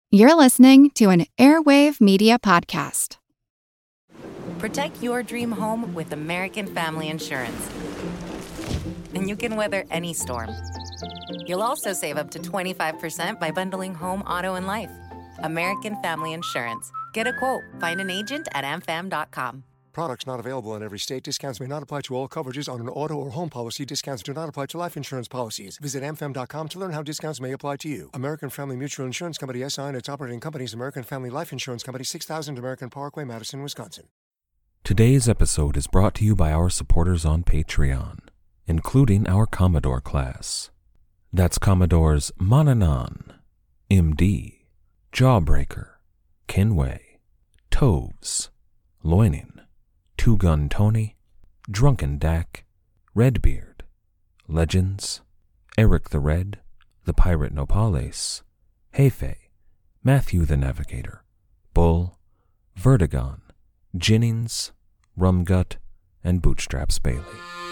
You're listening to an Airwave Media Podcast. Protect your dream home with American Family Insurance. And you can weather any storm. You'll also save up to 25% by bundling home, auto, and life. American Family Insurance. Get a quote. Find an agent at amfam.com. Products not available in every state. Discounts may not apply to all coverages on an auto or home policy. Discounts do not apply to life insurance policies. Visit amfam.com to learn how discounts may apply to you. American Family Mutual Insurance Company, SI, and its operating companies, American Family Life Insurance Company, 6000 American Parkway, Madison, Wisconsin. Today's episode is brought to you by our supporters on Patreon, including our Commodore class. That's Commodores Mananan, MD, Jawbreaker, Kinway, Toves, Loining, Two Gun Tony, Drunken Dak, Redbeard, Legends, Eric the Red, the Pirate Nopales, Hefe, Matthew the Navigator, Bull, Vertigon, Jennings, Rumgut, and Bootstraps Bailey.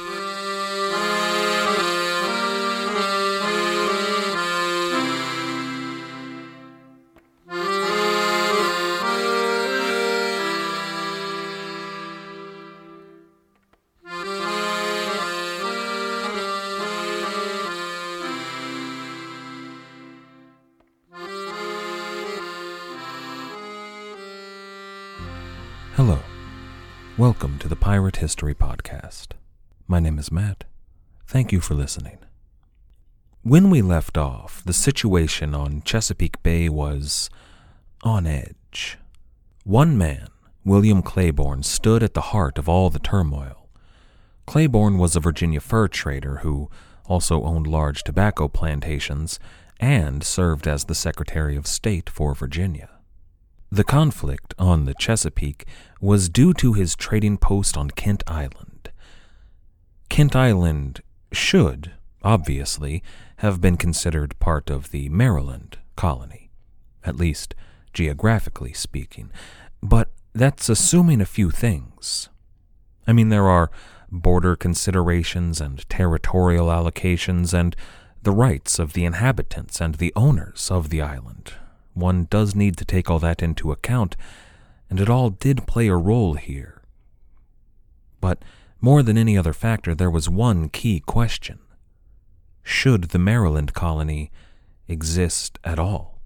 Hello. Welcome to the Pirate History Podcast. My name is Matt. Thank you for listening. When we left off, the situation on Chesapeake Bay was on edge. One man, William Claiborne, stood at the heart of all the turmoil. Claiborne was a Virginia fur trader who also owned large tobacco plantations and served as the Secretary of State for Virginia. The conflict on the Chesapeake was due to his trading post on Kent Island. Kent Island should, obviously, have been considered part of the Maryland colony, at least geographically speaking, but that's assuming a few things. I mean, there are border considerations and territorial allocations and the rights of the inhabitants and the owners of the island. One does need to take all that into account, and it all did play a role here. But more than any other factor, there was one key question. Should the Maryland colony exist at all?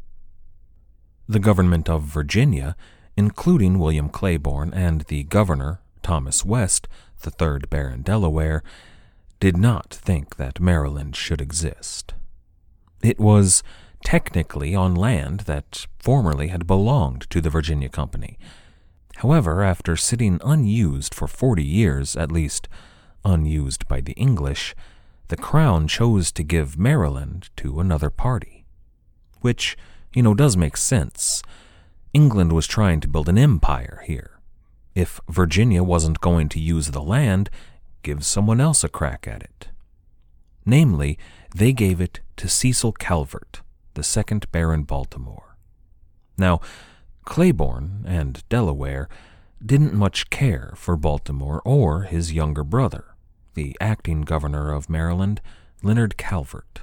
The government of Virginia, including William Claiborne and the governor, Thomas West, the 3rd Baron Delaware, did not think that Maryland should exist. It was technically on land that formerly had belonged to the Virginia Company. However, after sitting unused for 40 years, at least unused by the English, the Crown chose to give Maryland to another party. Which, does make sense. England was trying to build an empire here. If Virginia wasn't going to use the land, give someone else a crack at it. Namely, they gave it to Cecil Calvert, the 2nd Baron Baltimore. Now, Claiborne and Delaware didn't much care for Baltimore or his younger brother, the acting governor of Maryland, Leonard Calvert.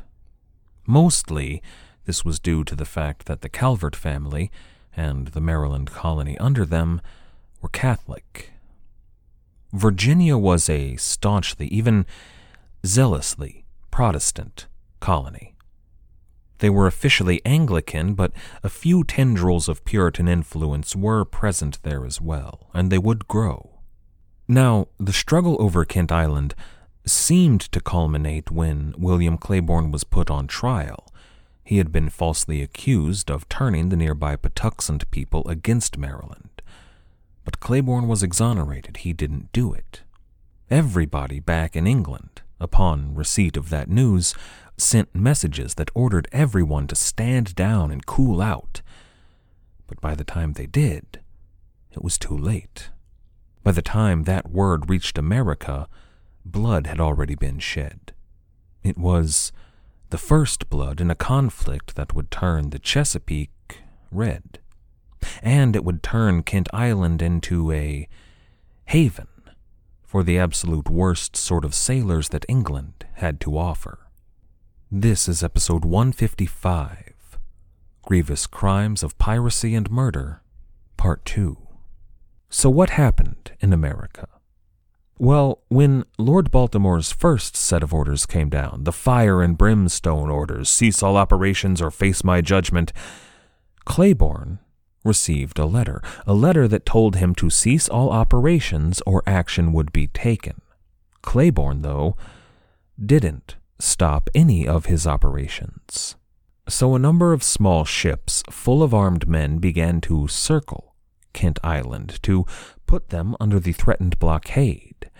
Mostly, this was due to the fact that the Calvert family and the Maryland colony under them were Catholic. Virginia was a staunchly, even zealously, Protestant colony. They were officially Anglican, but a few tendrils of Puritan influence were present there as well, and they would grow. Now, the struggle over Kent Island seemed to culminate when William Claiborne was put on trial. He had been falsely accused of turning the nearby Patuxent people against Maryland. But Claiborne was exonerated. He didn't do it. Everybody back in England, upon receipt of that news, sent messages that ordered everyone to stand down and cool out. But by the time they did, it was too late. By the time that word reached America, blood had already been shed. It was the first blood in a conflict that would turn the Chesapeake red. And it would turn Kent Island into a haven for the absolute worst sort of sailors that England had to offer. This is episode 155, Grievous Crimes of Piracy and Murder, Part 2. So what happened in America? Well, when Lord Baltimore's first set of orders came down, the fire and brimstone orders, cease all operations or face my judgment, Claiborne received a letter that told him to cease all operations or action would be taken. Claiborne, though, didn't stop any of his operations. So a number of small ships full of armed men began to circle Kent Island to put them under the threatened blockade.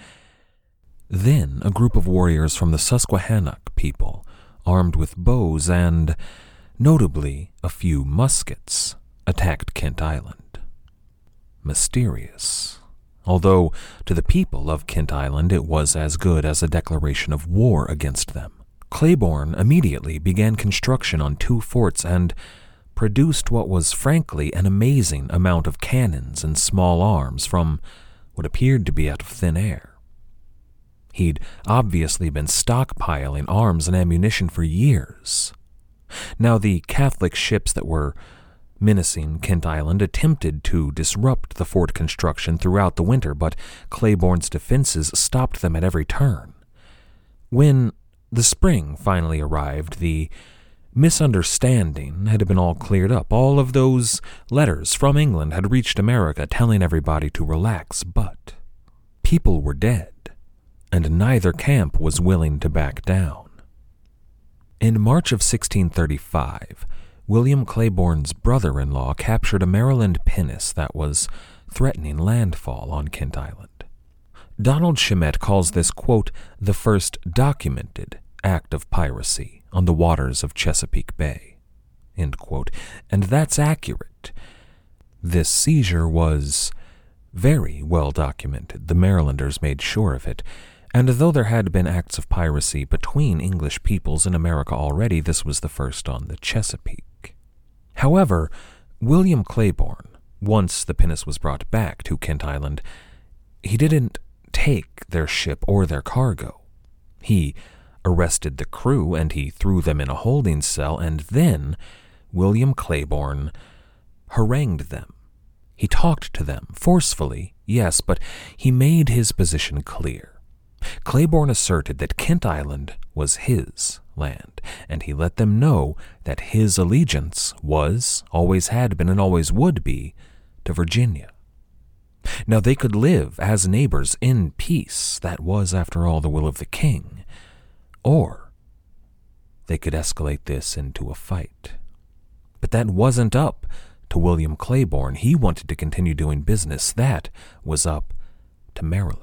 Then a group of warriors from the Susquehannock people, armed with bows and, notably, a few muskets, attacked Kent Island. Mysterious. Although to the people of Kent Island it was as good as a declaration of war against them. Claiborne immediately began construction on 2 forts and produced what was frankly an amazing amount of cannons and small arms from what appeared to be out of thin air. He'd obviously been stockpiling arms and ammunition for years. Now the Catholic ships that were menacing Kent Island attempted to disrupt the fort construction throughout the winter, but Claiborne's defenses stopped them at every turn. When the spring finally arrived, the misunderstanding had been all cleared up. All of those letters from England had reached America telling everybody to relax, but people were dead, and neither camp was willing to back down. In March of 1635, William Claiborne's brother-in-law captured a Maryland pinnace that was threatening landfall on Kent Island. Donald Chimette calls this, quote, the first documented act of piracy on the waters of Chesapeake Bay, end quote, and that's accurate. This seizure was very well documented. The Marylanders made sure of it, and though there had been acts of piracy between English peoples in America already, this was the first on the Chesapeake. However, William Claiborne, once the pinnace was brought back to Kent Island, he didn't take their ship or their cargo. He arrested the crew and he threw them in a holding cell, and then William Claiborne harangued them. He talked to them forcefully, yes, but he made his position clear. Claiborne asserted that Kent Island was his land, and he let them know that his allegiance was, always had been, and always would be, to Virginia. Now they could live as neighbors in peace. That was, after all, the will of the king. Or they could escalate this into a fight. But that wasn't up to William Claiborne. He wanted to continue doing business. That was up to Maryland.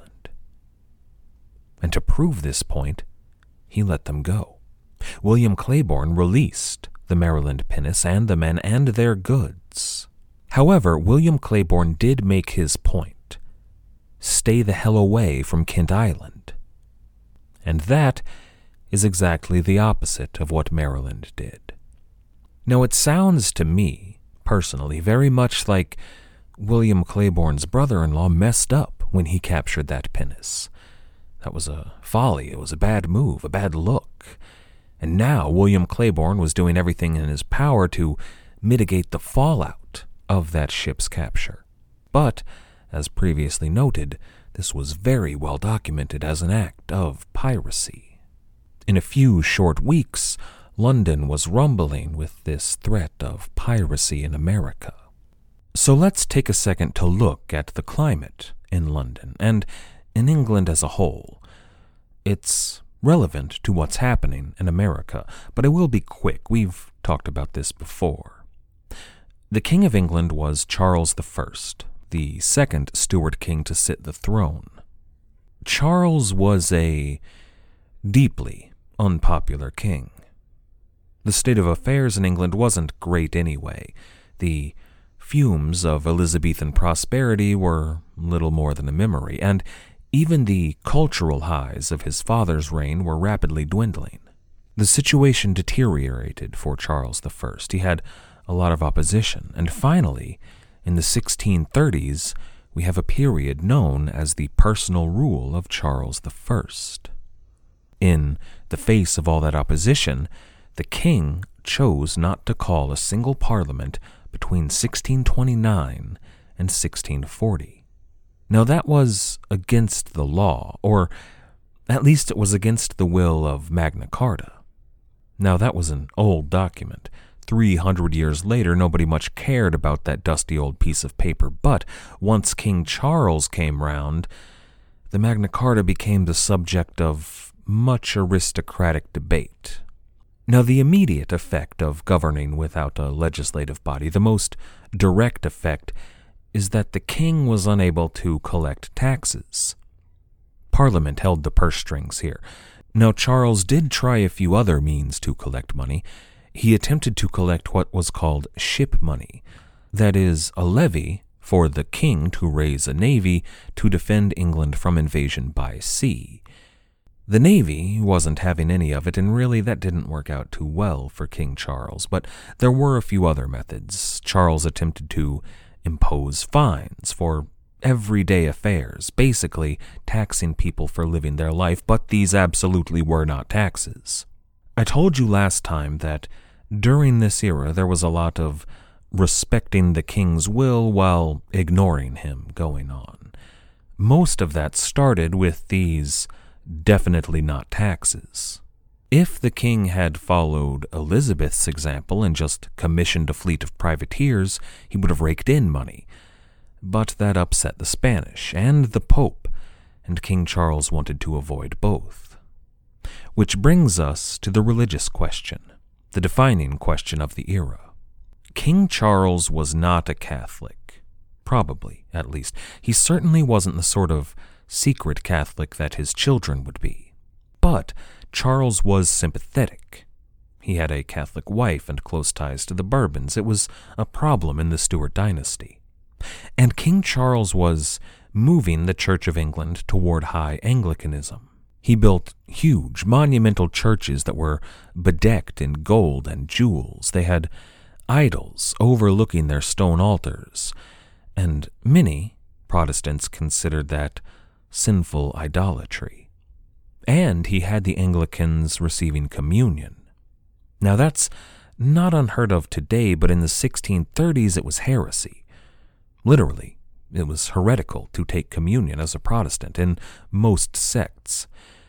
And to prove this point, he let them go. William Claiborne released the Maryland pinnace and the men and their goods. However, William Claiborne did make his point. Stay the hell away from Kent Island. And that is exactly the opposite of what Maryland did. Now, it sounds to me, personally, very much like William Claiborne's brother-in-law messed up when he captured that pinnace. That was a folly, it was a bad move, a bad look. And now William Claiborne was doing everything in his power to mitigate the fallout of that ship's capture. But, as previously noted, this was very well documented as an act of piracy. In a few short weeks, London was rumbling with this threat of piracy in America. So let's take a second to look at the climate in London and in England as a whole. It's relevant to what's happening in America, but I will be quick. We've talked about this before. The King of England was Charles I, the second Stuart king to sit the throne. Charles was a deeply unpopular king. The state of affairs in England wasn't great anyway. The fumes of Elizabethan prosperity were little more than a memory, and even the cultural highs of his father's reign were rapidly dwindling. The situation deteriorated for Charles I. He had a lot of opposition, and finally, in the 1630s, we have a period known as the personal rule of Charles I. In the face of all that opposition, the king chose not to call a single parliament between 1629 and 1640. Now that was against the law, or at least it was against the will of Magna Carta. Now that was an old document. 300 years later, nobody much cared about that dusty old piece of paper, but once King Charles came round, the Magna Carta became the subject of much aristocratic debate. Now, the immediate effect of governing without a legislative body, the most direct effect, is that the king was unable to collect taxes. Parliament held the purse strings here. Now, Charles did try a few other means to collect money. He attempted to collect what was called ship money, that is, a levy for the king to raise a navy to defend England from invasion by sea. The navy wasn't having any of it, and really that didn't work out too well for King Charles, but there were a few other methods. Charles attempted to impose fines for everyday affairs, basically taxing people for living their life, but these absolutely were not taxes. I told you last time that during this era there was a lot of respecting the king's will while ignoring him going on. Most of that started with these definitely not taxes. If the king had followed Elizabeth's example and just commissioned a fleet of privateers, he would have raked in money. But that upset the Spanish and the Pope, and King Charles wanted to avoid both. Which brings us to the religious question, the defining question of the era. King Charles was not a Catholic. Probably, at least. He certainly wasn't the sort of secret Catholic that his children would be. But Charles was sympathetic. He had a Catholic wife and close ties to the Bourbons. It was a problem in the Stuart dynasty. And King Charles was moving the Church of England toward high Anglicanism. He built huge, monumental churches that were bedecked in gold and jewels. They had idols overlooking their stone altars, and many Protestants considered that sinful idolatry. And he had the Anglicans receiving communion. Now that's not unheard of today, but in the 1630s it was heresy. Literally, it was heretical to take communion as a Protestant in most sects.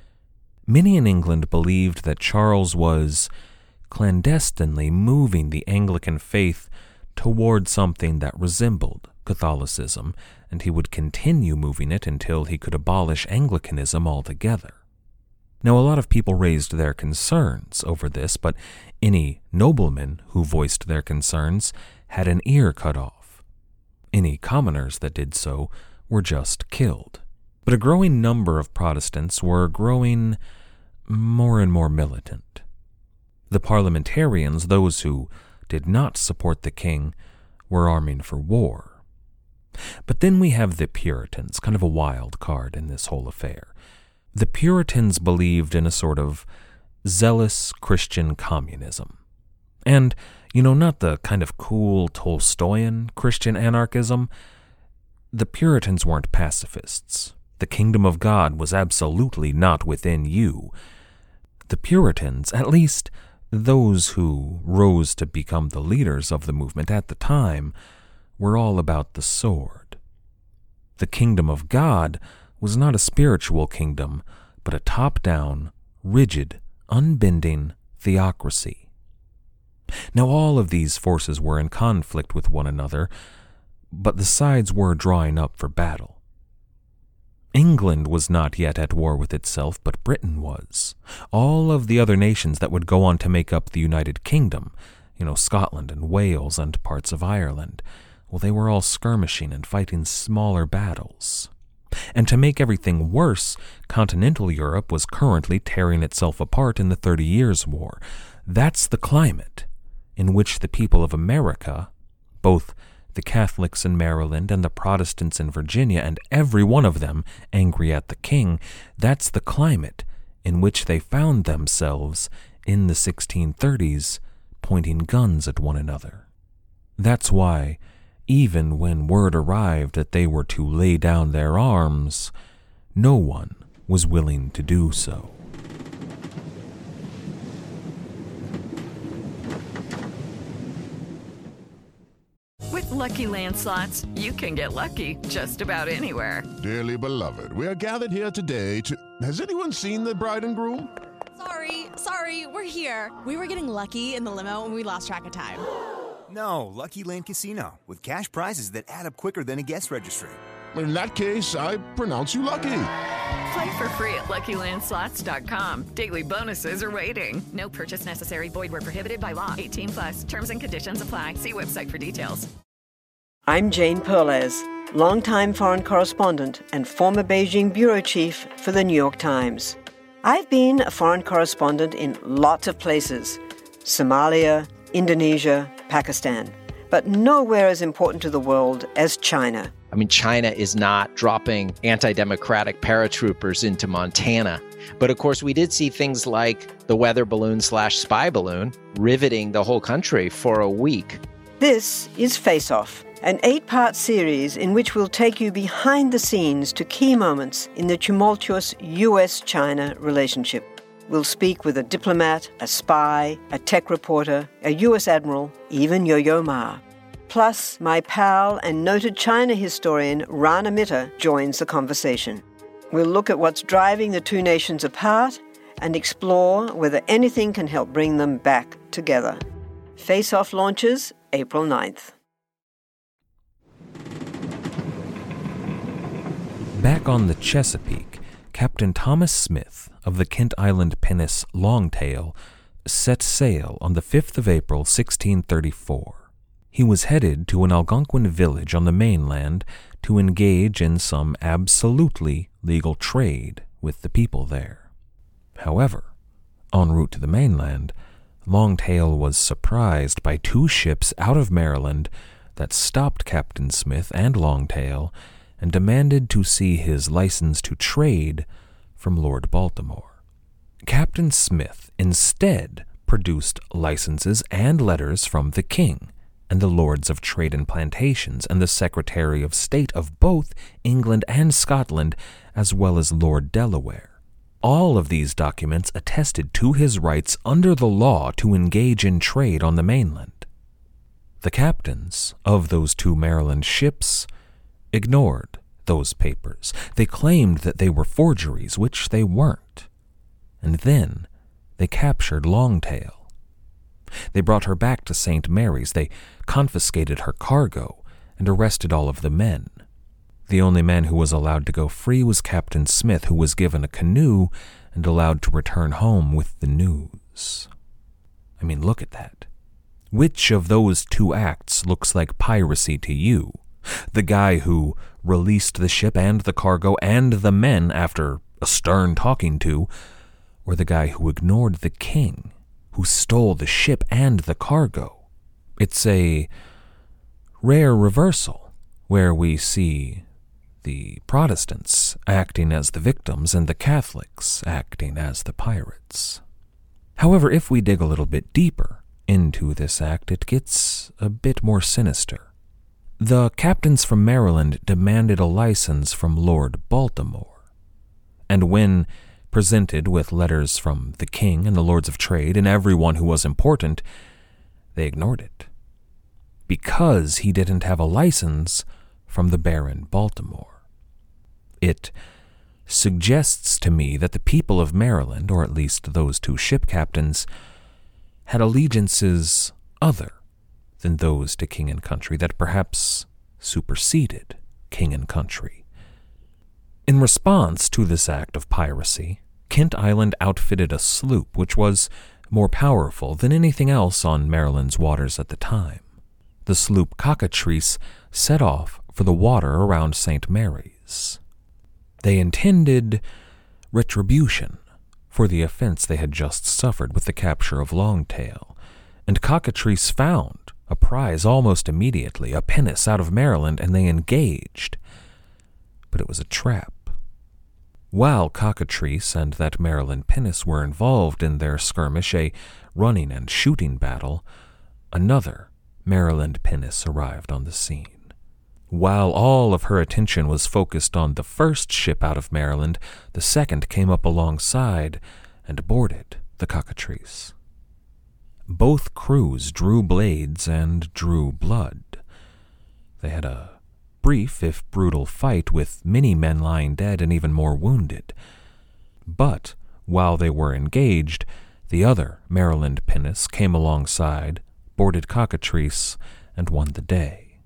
Many in England believed that Charles was clandestinely moving the Anglican faith toward something that resembled Catholicism, and he would continue moving it until he could abolish Anglicanism altogether. Now, a lot of people raised their concerns over this, but any noblemen who voiced their concerns had an ear cut off. Any commoners that did so were just killed. But a growing number of Protestants were growing more and more militant. The parliamentarians, those who did not support the king, were arming for war. But then we have the Puritans, kind of a wild card in this whole affair. The Puritans believed in a sort of zealous Christian communism. And, not the kind of cool Tolstoyan Christian anarchism. The Puritans weren't pacifists. The kingdom of God was absolutely not within you. The Puritans, at least those who rose to become the leaders of the movement at the time, were all about the sword. The kingdom of God was not a spiritual kingdom, but a top-down, rigid, unbending theocracy. Now all of these forces were in conflict with one another, but the sides were drawing up for battle. England was not yet at war with itself, but Britain was. All of the other nations that would go on to make up the United Kingdom, Scotland and Wales and parts of Ireland, well, they were all skirmishing and fighting smaller battles. And to make everything worse, continental Europe was currently tearing itself apart in the 30 Years' War. That's the climate in which the people of America, both the Catholics in Maryland and the Protestants in Virginia, and every one of them angry at the king, that's the climate in which they found themselves in the 1630s, pointing guns at one another. That's why, even when word arrived that they were to lay down their arms, no one was willing to do so. With Lucky Land Slots, you can get lucky just about anywhere. Dearly beloved, we are gathered here today to... Has anyone seen the bride and groom? Sorry, we're here. We were getting lucky in the limo and we lost track of time. No, Lucky Land Casino, with cash prizes that add up quicker than a guest registry. In that case, I pronounce you lucky. Play for free at LuckyLandSlots.com. Daily bonuses are waiting. No purchase necessary. Void where prohibited by law. 18+. Terms and conditions apply. See website for details. I'm Jane Perlez, longtime foreign correspondent and former Beijing bureau chief for the New York Times. I've been a foreign correspondent in lots of places: Somalia, Indonesia, Pakistan, but nowhere as important to the world as China. I mean, China is not dropping anti-democratic paratroopers into Montana. But of course, we did see things like the weather balloon/spy balloon riveting the whole country for a week. This is Face Off, an 8-part series in which we'll take you behind the scenes to key moments in the tumultuous U.S.-China relationship. We'll speak with a diplomat, a spy, a tech reporter, a U.S. admiral, even Yo-Yo Ma. Plus, my pal and noted China historian Rana Mitter joins the conversation. We'll look at what's driving the two nations apart and explore whether anything can help bring them back together. Face Off launches April 9th. Back on the Chesapeake, Captain Thomas Smith of the Kent Island pinnace Longtail set sail on the 5th of April, 1634. He was headed to an Algonquin village on the mainland to engage in some absolutely legal trade with the people there. However, en route to the mainland, Longtail was surprised by 2 ships out of Maryland that stopped Captain Smith and Longtail and demanded to see his license to trade from Lord Baltimore. Captain Smith instead produced licenses and letters from the king and the Lords of Trade and Plantations and the Secretary of State of both England and Scotland, as well as Lord Delaware. All of these documents attested to his rights under the law to engage in trade on the mainland. The captains of those 2 Maryland ships ignored those papers. They claimed that they were forgeries, which they weren't. And then they captured Longtail. They brought her back to St. Mary's. They confiscated her cargo and arrested all of the men. The only man who was allowed to go free was Captain Smith, who was given a canoe and allowed to return home with the news. I mean, look at that. Which of those 2 acts looks like piracy to you? The guy who released the ship and the cargo and the men after a stern talking to, or the guy who ignored the king, who stole the ship and the cargo? It's a rare reversal, where we see the Protestants acting as the victims and the Catholics acting as the pirates. However, if we dig a little bit deeper into this act, it gets a bit more sinister. The captains from Maryland demanded a license from Lord Baltimore, and when presented with letters from the king and the Lords of Trade and everyone who was important, they ignored it, because he didn't have a license from the Baron Baltimore. It suggests to me that the people of Maryland, or at least those 2 ship captains, had allegiances other than those to king and country, that perhaps superseded king and country. In response to this act of piracy, Kent Island outfitted a sloop which was more powerful than anything else on Maryland's waters at the time. The sloop Cockatrice set off for the water around St. Mary's. They intended retribution for the offense they had just suffered with the capture of Longtail, and Cockatrice found a prize almost immediately, a pinnace out of Maryland, and they engaged. But it was a trap. While Cockatrice and that Maryland pinnace were involved in their skirmish, a running and shooting battle, another Maryland pinnace arrived on the scene. While all of her attention was focused on the first ship out of Maryland, the second came up alongside and boarded the Cockatrice. Both crews drew blades and drew blood. They had a brief, if brutal, fight with many men lying dead and even more wounded. But while they were engaged, the other Maryland pinnace came alongside, boarded Cockatrice, and won the day.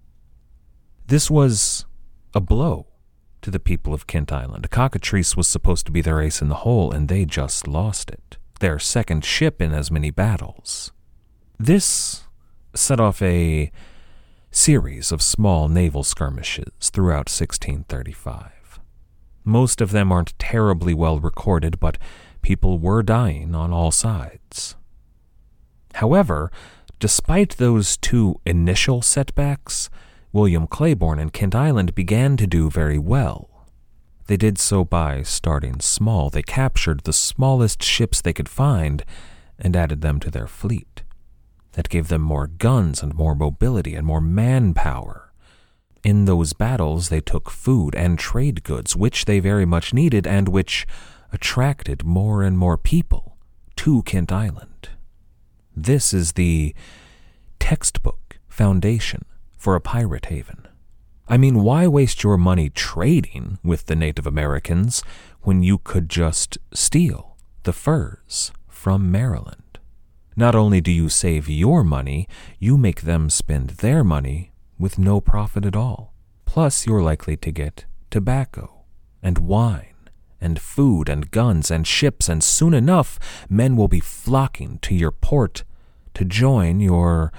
This was a blow to the people of Kent Island. Cockatrice was supposed to be their ace in the hole, and they just lost it. Their second ship in as many battles. This set off a series of small naval skirmishes throughout 1635. Most of them aren't terribly well recorded, but people were dying on all sides. However, despite those two initial setbacks, William Claiborne and Kent Island began to do very well. They did so by starting small. They captured the smallest ships they could find and added them to their fleet. That gave them more guns and more mobility and more manpower. In those battles, they took food and trade goods, which they very much needed and which attracted more and more people to Kent Island. This is the textbook foundation for a pirate haven. I mean, why waste your money trading with the Native Americans when you could just steal the furs from Maryland? Not only do you save your money, you make them spend their money with no profit at all. Plus, you're likely to get tobacco and wine and food and guns and ships, and soon enough, men will be flocking to your port to join your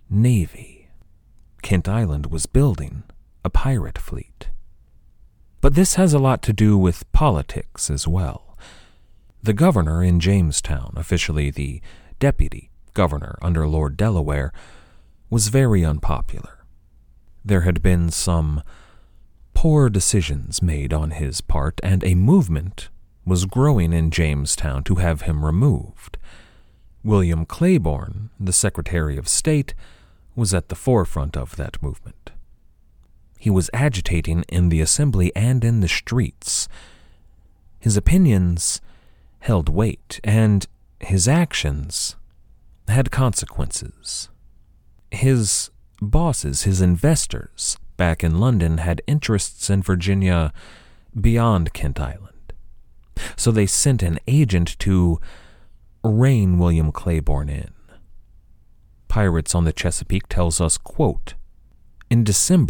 navy. Kent Island was building a pirate fleet. But this has a lot to do with politics as well. The governor in Jamestown, officially the deputy governor under Lord Delaware, was very unpopular. There had been some poor decisions made on his part, and a movement was growing in Jamestown to have him removed. William Claiborne, the Secretary of State, was at the forefront of that movement. He was agitating in the assembly and in the streets. His opinions held weight, and his actions had consequences. His bosses, his investors back in London, had interests in Virginia beyond Kent Island. So they sent an agent to rein William Claiborne in. Pirates on the Chesapeake tells us, quote, "In December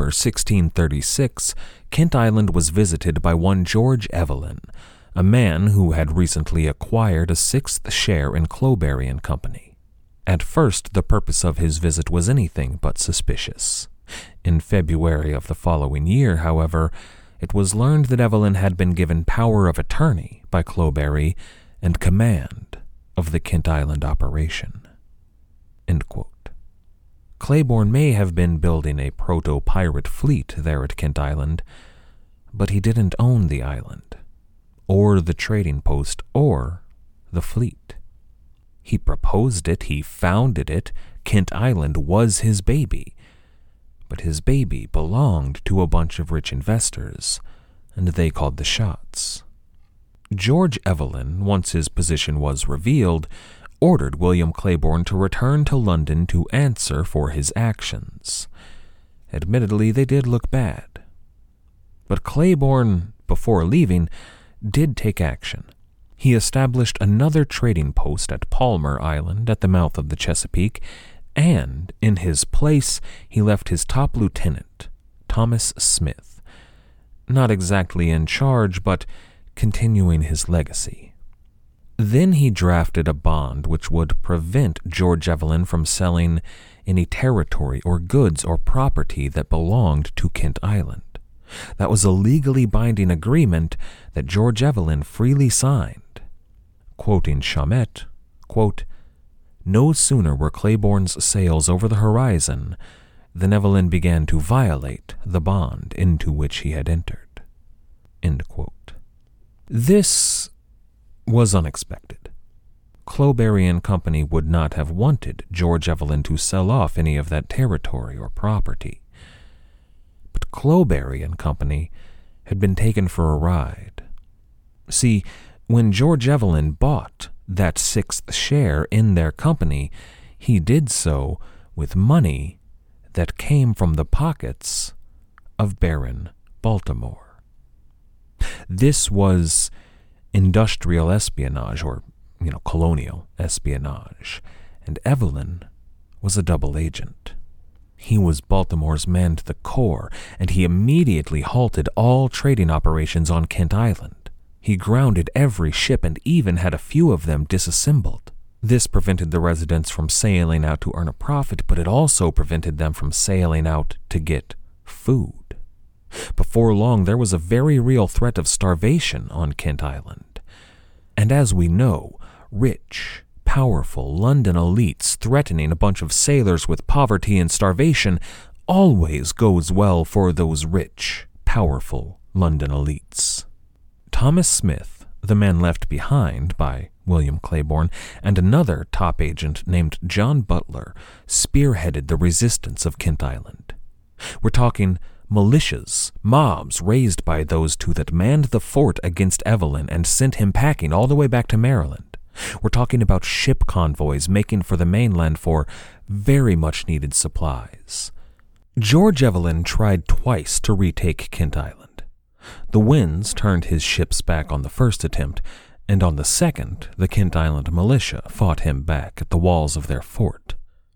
1636, Kent Island was visited by one George Evelyn, a man who had recently acquired a 6th share in Cloberry and Company. At first, the purpose of his visit was anything but suspicious. In February of the following year, however, it was learned that Evelyn had been given power of attorney by Cloberry and command of the Kent Island operation." End quote. Claiborne may have been building a proto-pirate fleet there at Kent Island, but he didn't own the island, or the trading post, or the fleet. He proposed it, he founded it, Kent Island was his baby, but his baby belonged to a bunch of rich investors, and they called the shots. George Evelyn, once his position was revealed, ordered William Claiborne to return to London to answer for his actions. Admittedly, they did look bad. But Claiborne, before leaving, did take action. He established another trading post at Palmer Island at the mouth of the Chesapeake, and in his place he left his top lieutenant, Thomas Smith, not exactly in charge, but continuing his legacy. Then he drafted a bond which would prevent George Evelyn from selling any territory or goods or property that belonged to Kent Island. That was a legally binding agreement that George Evelyn freely signed. Quoting Chaumette, quote, "No sooner were Claiborne's sails over the horizon than Evelyn began to violate the bond into which he had entered." End quote. This was unexpected. Cloberry and Company would not have wanted George Evelyn to sell off any of that territory or property. But Cloberry and Company had been taken for a ride. See, when George Evelyn bought that 6th share in their company, he did so with money that came from the pockets of Baron Baltimore. This was industrial espionage, or, colonial espionage, and Evelyn was a double agent. He was Baltimore's man to the core, and he immediately halted all trading operations on Kent Island. He grounded every ship and even had a few of them disassembled. This prevented the residents from sailing out to earn a profit, but it also prevented them from sailing out to get food. Before long, there was a very real threat of starvation on Kent Island. And as we know, rich, powerful London elites threatening a bunch of sailors with poverty and starvation always goes well for those rich, powerful London elites. Thomas Smith, the man left behind by William Claiborne, and another top agent named John Butler spearheaded the resistance of Kent Island. We're talking militias, mobs raised by those two that manned the fort against Evelyn and sent him packing all the way back to Maryland. We're talking about ship convoys making for the mainland for very much needed supplies. George Evelyn tried twice to retake Kent Island. The winds turned his ships back on the first attempt, and on the second, the Kent Island militia fought him back at the walls of their fort.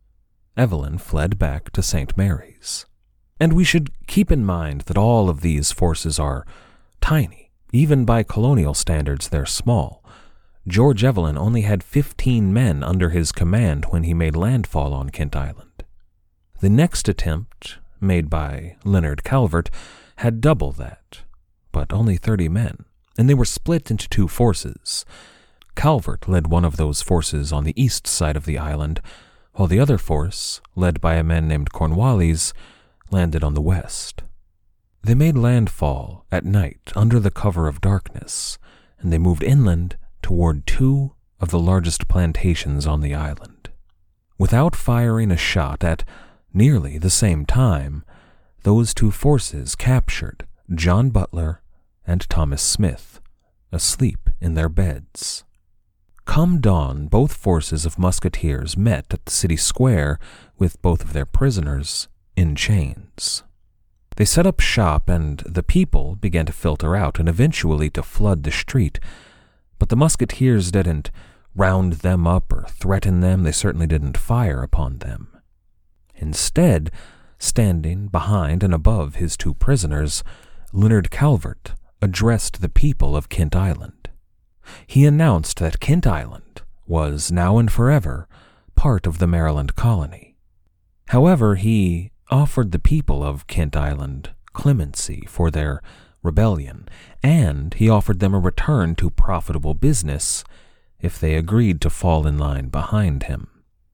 Evelyn fled back to St. Mary's. And we should keep in mind that all of these forces are tiny. Even by colonial standards, they're small. George Evelyn only had 15 men under his command when he made landfall on Kent Island. The next attempt, made by Leonard Calvert, had double that, but only 30 men, and they were split into two forces. Calvert led one of those forces on the east side of the island, while the other force, led by a man named Cornwallis, landed on the west. They made landfall at night under the cover of darkness, and they moved inland toward two of the largest plantations on the island. Without firing a shot at nearly the same time, those two forces captured John Butler and Thomas Smith, asleep in their beds. Come dawn, both forces of musketeers met at the city square with both of their prisoners in chains. They set up shop, and the people began to filter out and eventually to flood the street. But the musketeers didn't round them up or threaten them. They certainly didn't fire upon them. Instead, standing behind and above his two prisoners, Leonard Calvert addressed the people of Kent Island. He announced that Kent Island was now and forever part of the Maryland colony. However, he offered the people of Kent Island clemency for their rebellion, and he offered them a return to profitable business if they agreed to fall in line behind him.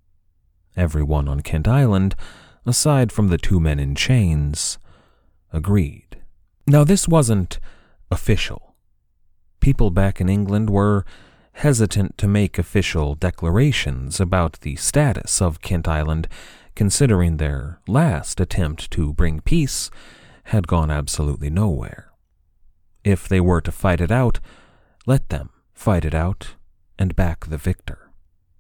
Everyone on Kent Island, aside from the two men in chains, agreed. Now, this wasn't official. People back in England were hesitant to make official declarations about the status of Kent Island, considering their last attempt to bring peace had gone absolutely nowhere. If they were to fight it out, let them fight it out and back the victor.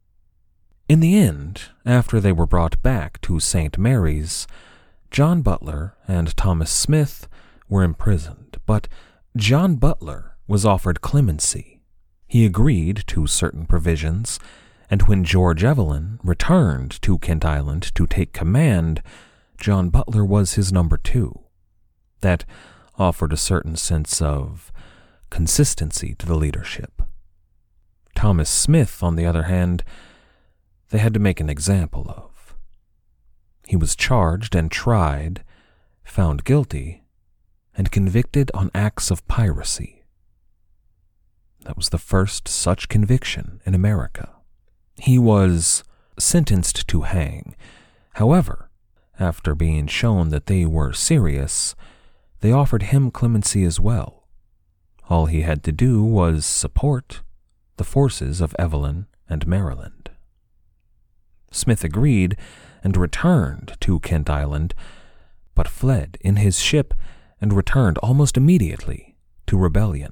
In the end, after they were brought back to St. Mary's, John Butler and Thomas Smith were imprisoned, but John Butler was offered clemency. He agreed to certain provisions, and when George Evelyn returned to Kent Island to take command, John Butler was his number two. That offered a certain sense of consistency to the leadership. Thomas Smith, on the other hand, they had to make an example of. He was charged and tried, found guilty, and convicted on acts of piracy. That was the first such conviction in America. He was sentenced to hang. However, after being shown that they were serious, they offered him clemency as well. All he had to do was support the forces of Evelyn and Maryland. Smith agreed and returned to Kent Island, but fled in his ship and returned almost immediately to rebellion.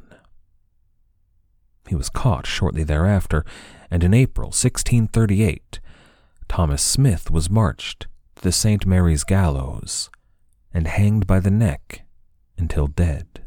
He was caught shortly thereafter, and in April 1638, Thomas Smith was marched to the St. Mary's gallows and hanged by the neck until dead.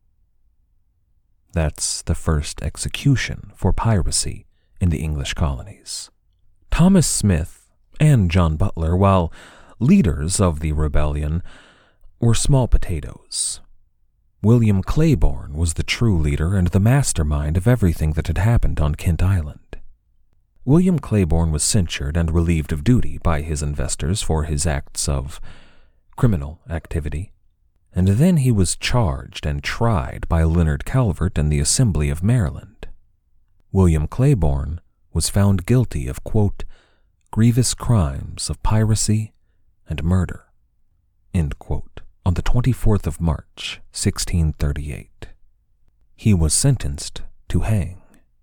That's the first execution for piracy in the English colonies. Thomas Smith and John Butler, while leaders of the rebellion, were small potatoes. William Claiborne was the true leader and the mastermind of everything that had happened on Kent Island. William Claiborne was censured and relieved of duty by his investors for his acts of criminal activity, and then he was charged and tried by Leonard Calvert and the Assembly of Maryland. William Claiborne was found guilty of, quote, grievous crimes of piracy and murder, end quote, on the 24th of March, 1638. He was sentenced to hang.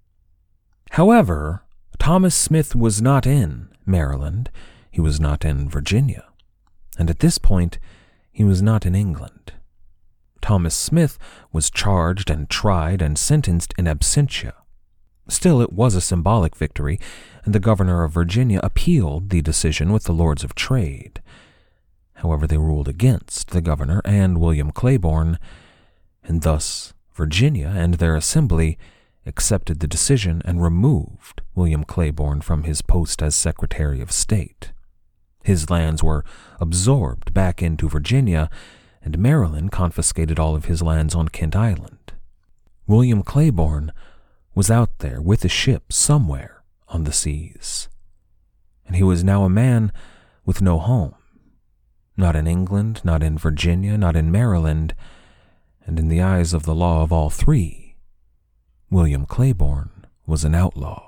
However, Thomas Smith was not in Maryland, he was not in Virginia, and at this point, he was not in England. Thomas Smith was charged and tried and sentenced in absentia. Still, it was a symbolic victory, and the governor of Virginia appealed the decision with the Lords of Trade. However, they ruled against the governor and William Claiborne, and thus Virginia and their assembly accepted the decision and removed William Claiborne from his post as Secretary of State. His lands were absorbed back into Virginia, and Maryland confiscated all of his lands on Kent Island. William Claiborne was out there with a ship somewhere on the seas, and he was now a man with no home. Not in England, not in Virginia, not in Maryland, and in the eyes of the law of all three, William Claiborne was an outlaw.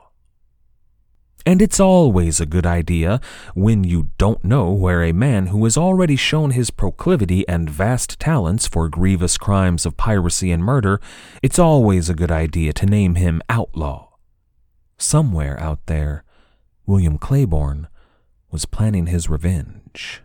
And it's always a good idea, when you don't know where a man who has already shown his proclivity and vast talents for grievous crimes of piracy and murder, it's always a good idea to name him outlaw. Somewhere out there, William Claiborne was planning his revenge.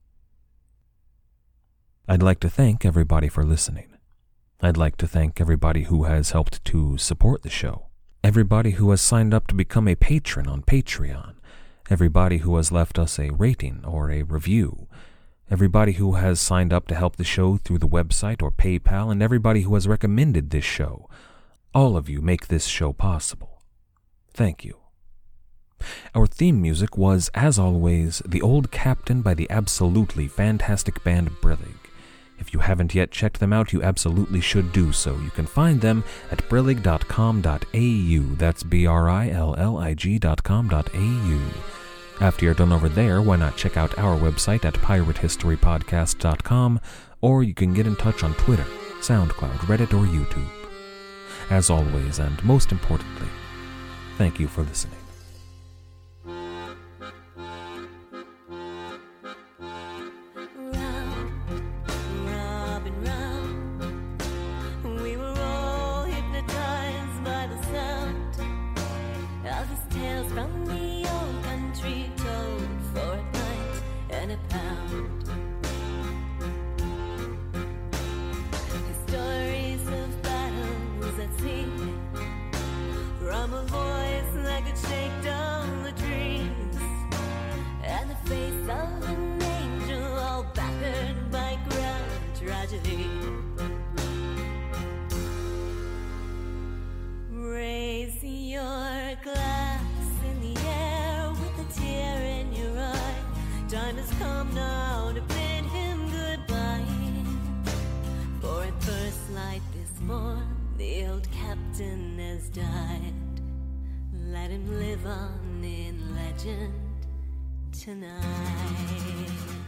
I'd like to thank everybody for listening. I'd like to thank everybody who has helped to support the show. Everybody who has signed up to become a patron on Patreon. Everybody who has left us a rating or a review. Everybody who has signed up to help the show through the website or PayPal, and everybody who has recommended this show. All of you make this show possible. Thank you. Our theme music was, as always, The Old Captain by the absolutely fantastic band Brillig. If you haven't yet checked them out, you absolutely should do so. You can find them at brillig.com.au. That's brillig.com.au. After you're done over there, why not check out our website at piratehistorypodcast.com, or you can get in touch on Twitter, SoundCloud, Reddit, or YouTube. As always, and most importantly, thank you for listening. Raise your glass in the air with a tear in your eye. Time has come now to bid him goodbye. For at first light this morn, the old captain has died. Let him live on in legend tonight.